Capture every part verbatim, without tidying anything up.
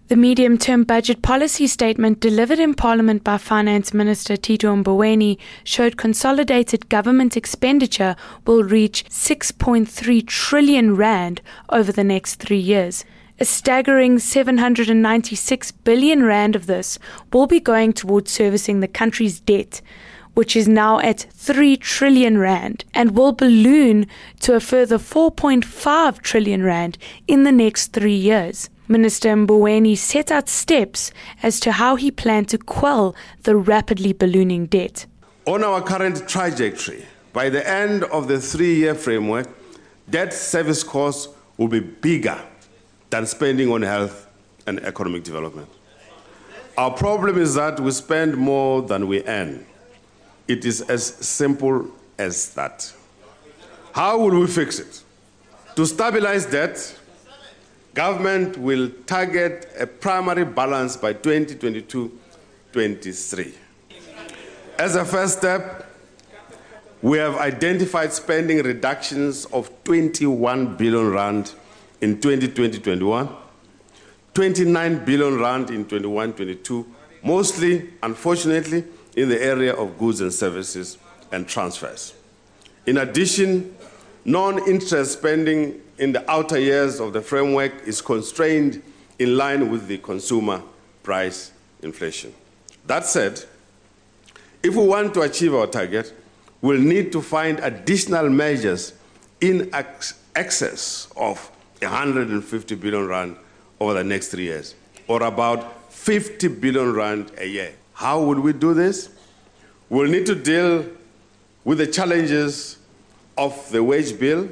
The medium-term budget policy statement delivered in Parliament by Finance Minister Tito Mboweni showed consolidated government expenditure will reach six point three trillion rand over the next three years. A staggering seven hundred ninety-six billion rand of this will be going towards servicing the country's debt, which is now at three trillion rand and will balloon to a further four point five trillion rand in the next three years. Minister Mboweni set out steps as to how he planned to quell the rapidly ballooning debt. On our current trajectory, by the end of the three-year framework, debt service costs will be bigger than spending on health and economic development. Our problem is that we spend more than we earn. It is as simple as that. How will we fix it? To stabilize debt, government will target a primary balance by twenty twenty-two twenty-three. As a first step, we have identified spending reductions of twenty-one billion rand in twenty twenty twenty-one, twenty-nine billion rand in twenty-one twenty-two, mostly, unfortunately, in the area of goods and services and transfers. In addition, non-interest spending in the outer years of the framework is constrained in line with the consumer price inflation. That said, if we want to achieve our target, we'll need to find additional measures in ex excess of one hundred fifty billion rand over the next three years, or about fifty billion rand a year. How would we do this? We'll need to deal with the challenges of the wage bill,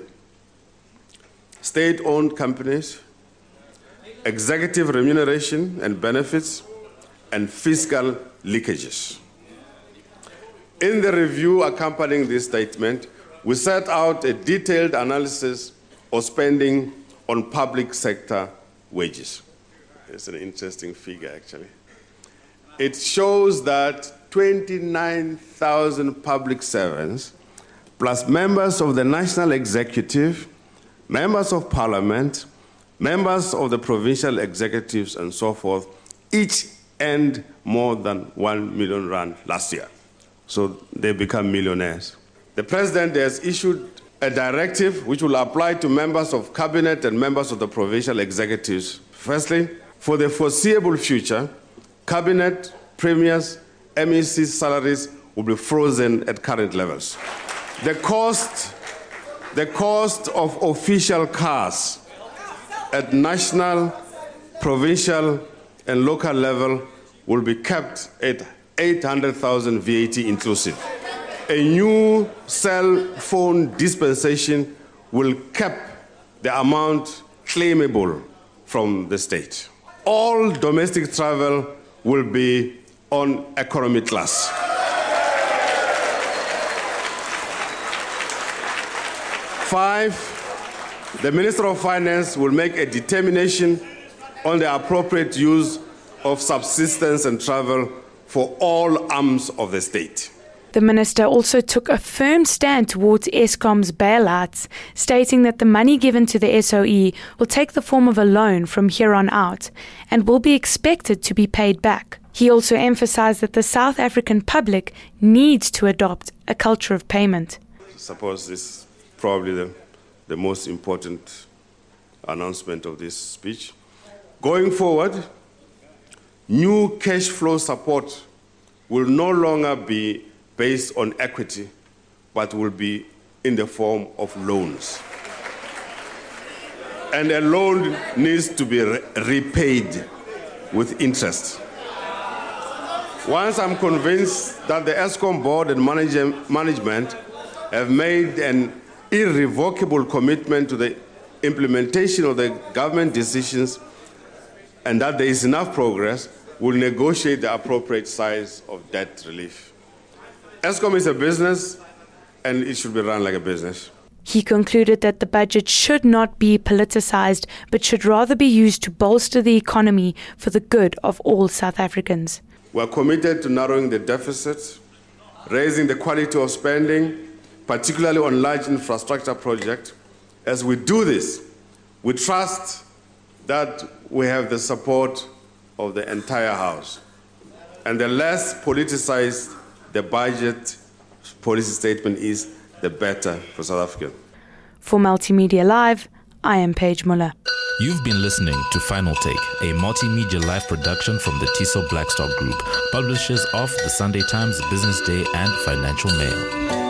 state-owned companies, executive remuneration and benefits, and fiscal leakages. In the review accompanying this statement, we set out a detailed analysis of spending on public sector wages. It's an interesting figure, actually. It shows that twenty-nine thousand public servants, plus members of the National Executive, members of Parliament, members of the provincial executives, and so forth, each earned more than one million rand last year. So they become millionaires. The President has issued a directive which will apply to members of Cabinet and members of the provincial executives. Firstly, for the foreseeable future, Cabinet, Premiers, M E C salaries will be frozen at current levels. The cost, the cost of official cars at national, provincial, and local level will be kept at eight hundred thousand V A T inclusive. A new cell phone dispensation will cap the amount claimable from the state. All domestic travel will be on economy class. Five, the Minister of Finance will make a determination on the appropriate use of subsistence and travel for all arms of the state. The minister also took a firm stand towards Eskom's bailouts, stating that the money given to the S O E will take the form of a loan from here on out and will be expected to be paid back. He also emphasized that the South African public needs to adopt a culture of payment. I suppose this is probably the, the most important announcement of this speech. Going forward, new cash flow support will no longer be based on equity, but will be in the form of loans. And a loan needs to be re repaid with interest. Once I'm convinced that the Eskom board and manage management have made an irrevocable commitment to the implementation of the government decisions and that there is enough progress, we'll negotiate the appropriate size of debt relief. Eskom is a business, and it should be run like a business. He concluded that the budget should not be politicized, but should rather be used to bolster the economy for the good of all South Africans. We are committed to narrowing the deficit, raising the quality of spending, particularly on large infrastructure projects. As we do this, we trust that we have the support of the entire House. And the less politicized the budget policy statement is, the better for South Africa. For Multimedia Live, I am Paige Muller. You've been listening to Final Take, a multimedia live production from the Tiso Blackstock Group, publishers of the Sunday Times, Business Day, and Financial Mail.